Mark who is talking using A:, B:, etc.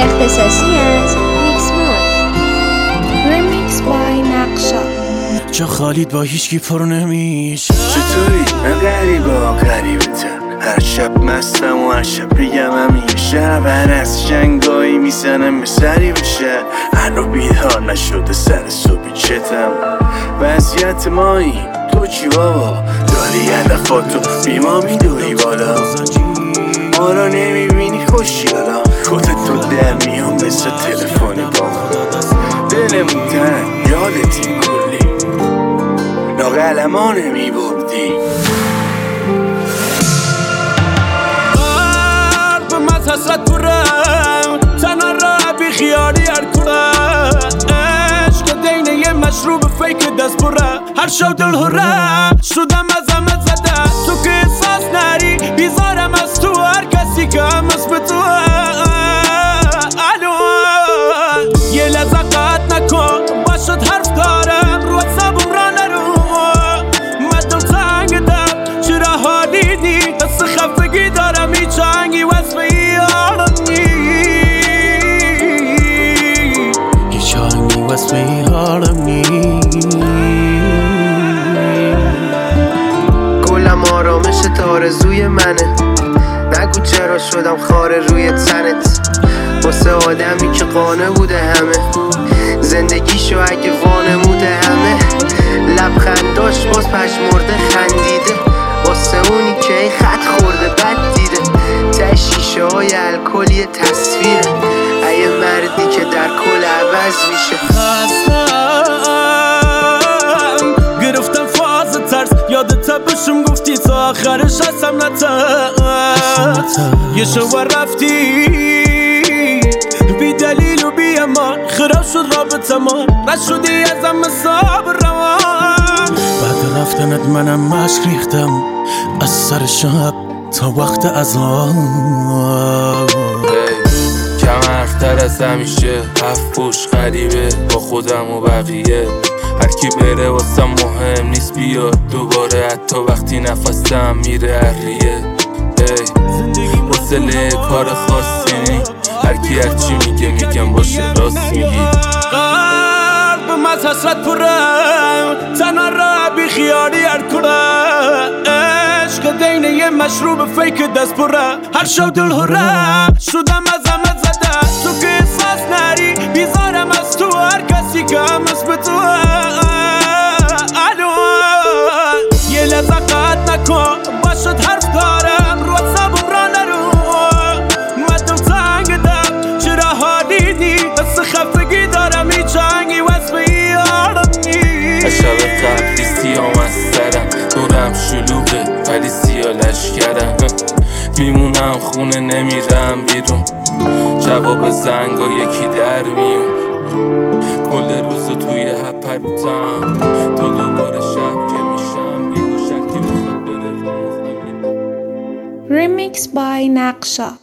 A: اختصاصی از میکس مود. ریمیکس بای نقشا.
B: جا خالید با هیچکی پر نمیشه.
C: چطوری؟ من غریبتم. هر شب مستم و هر شب بگم همیشه. هر از جنگایی میزنم به سری بشه. هنو بیدار نشده سر صبحی چتم. وضعیت مایی تو چی بابا؟ داری علفاتو بیما میدوی بالا. ما را نمیبینی خوشیالا. خودتو در میام مثل تلفنی با ما. دلمون تنگ یادتی کلی ناقلما نمیبردی.
B: قلب من حسرت پرم تنها را بی خیالی هر کنم. عشق دینه یه مشروب فیک دست برم. هر شب دل هرم شدم از همه زده. تو که احساس نری بیزارم از تو. هر کسی که هم از به تو یه لحظه قطع نکن باشد حرف دارم. رو حسابم را نرو من دل تنگدم. چرا حالی نی حس خفگی دارم. هیچ آهنگی وصف یارم نی. هیچ آهنگی وصف یارم نی.
D: کلم آرامش آرزوی منه. نگو چرا شدم خاره روی تنت. واسه آدمی که قانه بوده همه. زندگیشو اگه وانموده همه. لبخنداش باز پشمرده خندیده. واسه اونی که ای خط خورده بد دیده. ته شیشه های الکلی تصویره. ای مردی که در کل عوض میشه.
B: گرفتم فاز ترس یادت بشم گفتی تا آخرش هستم نترس. یه شوار رفتی بی دلیل و بی امان. خراب شد رابطه ما نشدی ازم حساب روان. بعد رفتنت منم مشک ریختم از سر شب تا وقت اذان.
E: کم حرفتر از همیشه. هفت پشت غریبه با خودم و بقیه. هر کی بره واسم مهم نیست بیاد دوباره. حتی وقتی نفسم میره اهریه. واسه کار خاصی نی. هر کی هرچی میگه میگم باشه راست میگی.
B: قلب من حسرت پرم تنها را بی خیالی هر کنم. عشق دینه یه مشروب فیک دست برم. هر شب دل هرم شدم از همه زده. تو که احساس نری بیزارم از تو. هر کسی که هم از به تو یه لحظه قطع نکن باشد حرف دارم. رو حسابم را نرو من دل تنگدم. چرا حالی نی حس خفگی دارم. هیچ آهنگی وصف یارم نی.
E: شب قبلی سیام از سرم. دورم شلوغه ولی سیاه لشکرم. میمونم خونه نمیرم بیرون. جواب زنگا یکی در میون. کل روزو توی هپروتم تا دوباره شب که میشم بیگوشک که بخواد بره.
A: ریمیکس بای نقشا.